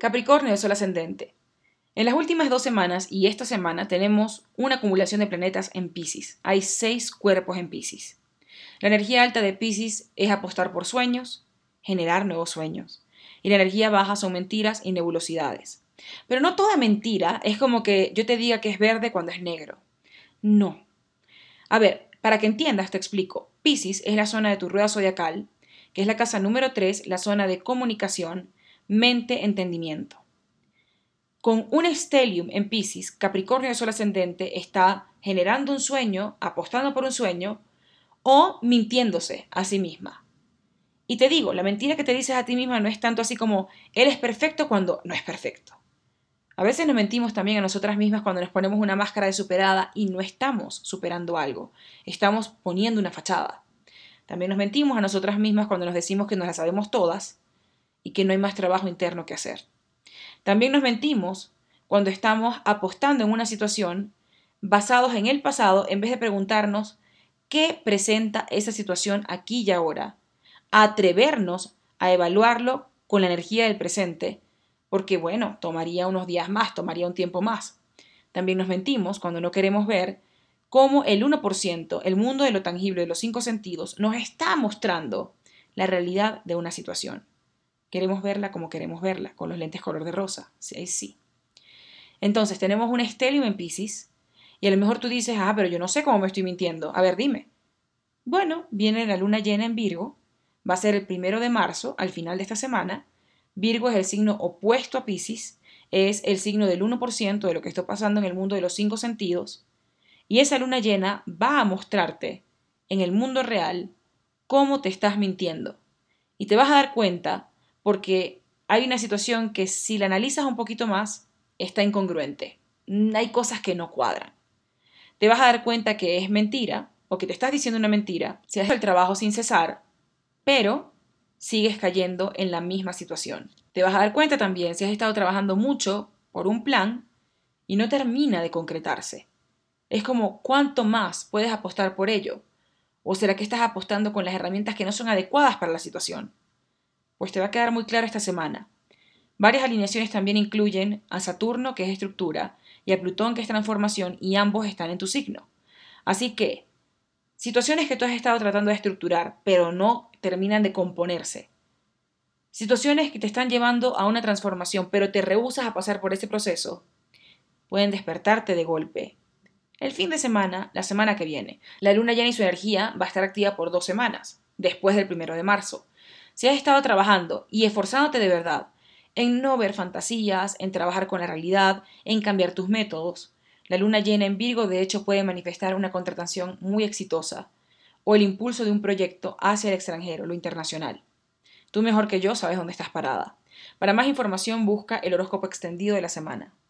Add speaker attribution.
Speaker 1: Capricornio de Sol ascendente. En las últimas 2 semanas y esta semana tenemos una acumulación de planetas en Piscis. Hay 6 cuerpos en Piscis. La energía alta de Piscis es apostar por sueños, generar nuevos sueños. Y la energía baja son mentiras y nebulosidades. Pero no toda mentira es como que yo te diga que es verde cuando es negro. No. A ver, para que entiendas te explico. Piscis es la zona de tu rueda zodiacal, que es la casa número 3, la zona de comunicación, mente, entendimiento. Con un stellium en Piscis, Capricornio de Sol ascendente está generando un sueño, apostando por un sueño o mintiéndose a sí misma. Y te digo, la mentira que te dices a ti misma no es tanto así como eres perfecto cuando no es perfecto. A veces nos mentimos también a nosotras mismas cuando nos ponemos una máscara de superada y no estamos superando algo, estamos poniendo una fachada. También nos mentimos a nosotras mismas cuando nos decimos que nos las sabemos todas y que no hay más trabajo interno que hacer. También nos mentimos cuando estamos apostando en una situación basados en el pasado en vez de preguntarnos qué presenta esa situación aquí y ahora, a atrevernos a evaluarlo con la energía del presente, porque bueno, tomaría unos días más, tomaría un tiempo más. También nos mentimos cuando no queremos ver cómo el 1%, el mundo de lo tangible, de los 5 sentidos, nos está mostrando la realidad de una situación. Queremos verla como queremos verla, con los lentes color de rosa. Sí, sí. Entonces, tenemos un stellium en Piscis, y a lo mejor tú dices, pero yo no sé cómo me estoy mintiendo. A ver, dime. Bueno, viene la luna llena en Virgo, va a ser el 1 de marzo, al final de esta semana. Virgo es el signo opuesto a Piscis, es el signo del 1% de lo que está pasando en el mundo de los 5 sentidos, y esa luna llena va a mostrarte en el mundo real cómo te estás mintiendo. Y te vas a dar cuenta porque hay una situación que si la analizas un poquito más, está incongruente. Hay cosas que no cuadran. Te vas a dar cuenta que es mentira o que te estás diciendo una mentira, si haces el trabajo sin cesar, pero sigues cayendo en la misma situación. Te vas a dar cuenta también si has estado trabajando mucho por un plan y no termina de concretarse. Es como, ¿cuánto más puedes apostar por ello? ¿O será que estás apostando con las herramientas que no son adecuadas para la situación? Pues te va a quedar muy claro esta semana. Varias alineaciones también incluyen a Saturno, que es estructura, y a Plutón, que es transformación, y ambos están en tu signo. Así que, situaciones que tú has estado tratando de estructurar, pero no terminan de componerse. Situaciones que te están llevando a una transformación, pero te rehusas a pasar por ese proceso, pueden despertarte de golpe. El fin de semana, la semana que viene, la luna llena y su energía va a estar activa por 2 semanas, después del 1 de marzo. Si has estado trabajando y esforzándote de verdad en no ver fantasías, en trabajar con la realidad, en cambiar tus métodos, la luna llena en Virgo de hecho puede manifestar una contratación muy exitosa o el impulso de un proyecto hacia el extranjero, lo internacional. Tú mejor que yo sabes dónde estás parada. Para más información busca el horóscopo extendido de la semana.